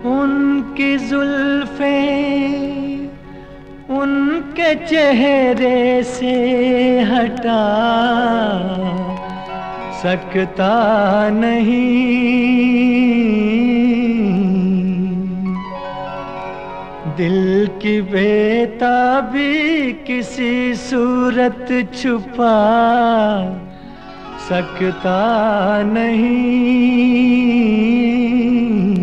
उनकी जुल्फे उनके चेहरे से हटा सकता नहीं। दिल की बेताबी किसी सूरत छुपा सकता नहीं।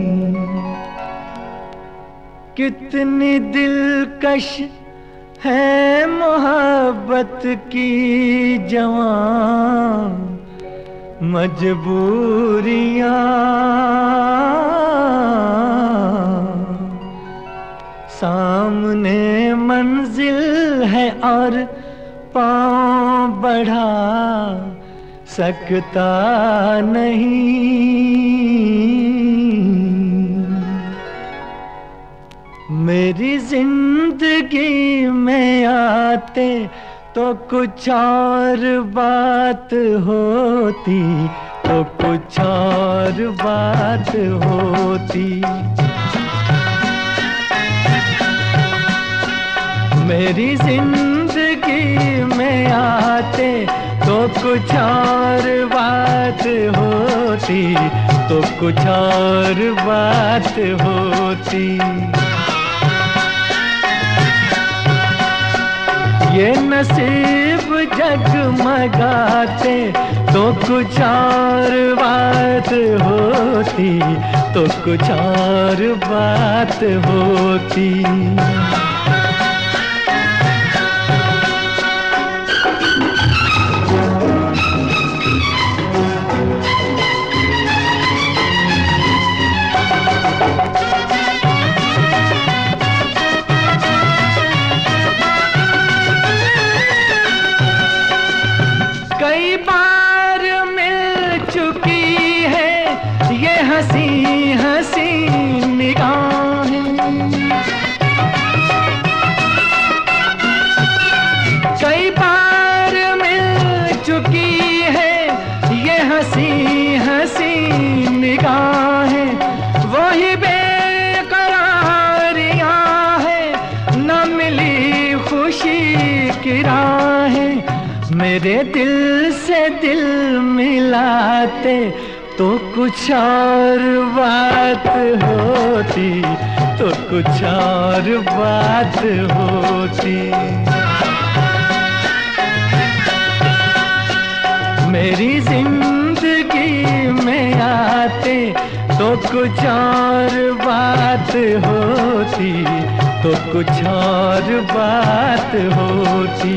कितनी दिलकश है मोहब्बत की जवां मजबूरियां। सामने मंजिल है और पांव बढ़ा सकता नहीं। मेरी जिंदगी में आते तो कुछ और बात होती, तो कुछ और बात होती। मेरी जिंदगी में आते तो कुछ और बात होती, तो कुछ और बात होती। ये नसीब जगमगाते तो कुछ और बात होती, तो कुछ और बात होती। कई बार मिल चुकी है ये हंसी हंसी निगाहें। कई बार मिल चुकी है ये हंसी हंसी निगाहें। वही बेकरारियां है न मिली खुशी की राहें। मेरे दिल से दिल मिलाते तो कुछ और बात होती, तो कुछ और बात होती। मेरी जिंदगी में आते तो कुछ और बात होती, तो कुछ और बात होती।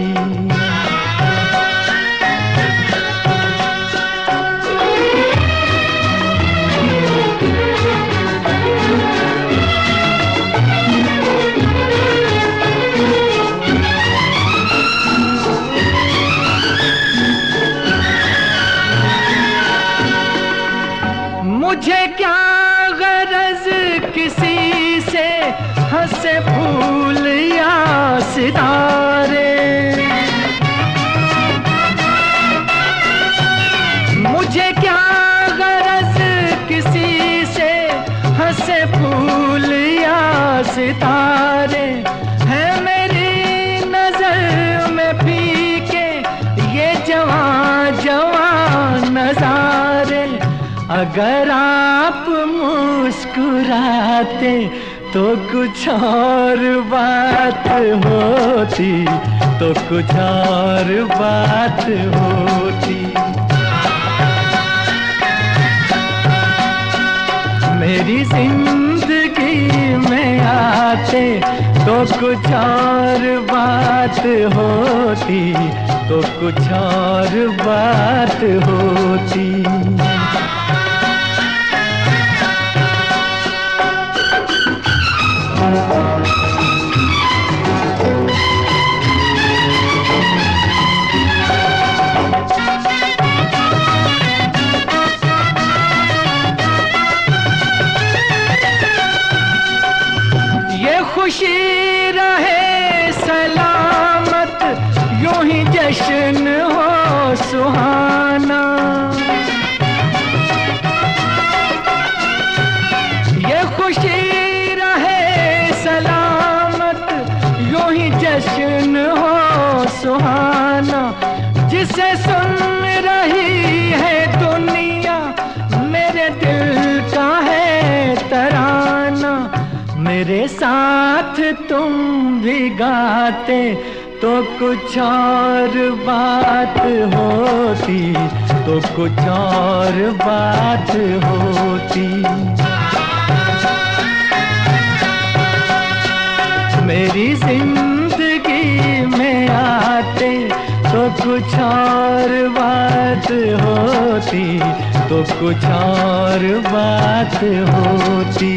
मुझे क्या गरज किसी से हंसे फूल या सितारे। मुझे क्या गरज किसी से हंसे फूल या सितारे। है मेरी नजर में फीके ये जवां जवां नजारे। अगर आप मुस्कुराते तो कुछ और बात होती, तो कुछ और बात होती। मेरी जिंदगी में आते तो कुछ और बात होती, तो कुछ और बात होती। खुशी रहे सलामत यूं ही जश्न हो सुहाना। ये खुशी सुहाना, जिसे सुन रही है दुनिया मेरे दिल का है तराना। मेरे साथ तुम भी गाते तो कुछ और बात होती, तो कुछ और बात होती। मेरी जिंदगी में आते तो कुछ और बात होती, तो कुछ और बात होती।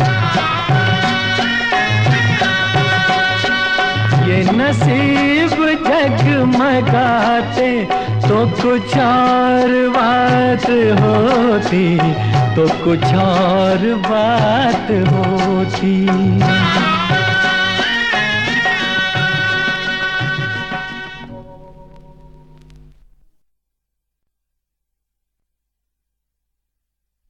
ये नसीब जगमगाते तो कुछ और बात होती, तो कुछ और बात होती।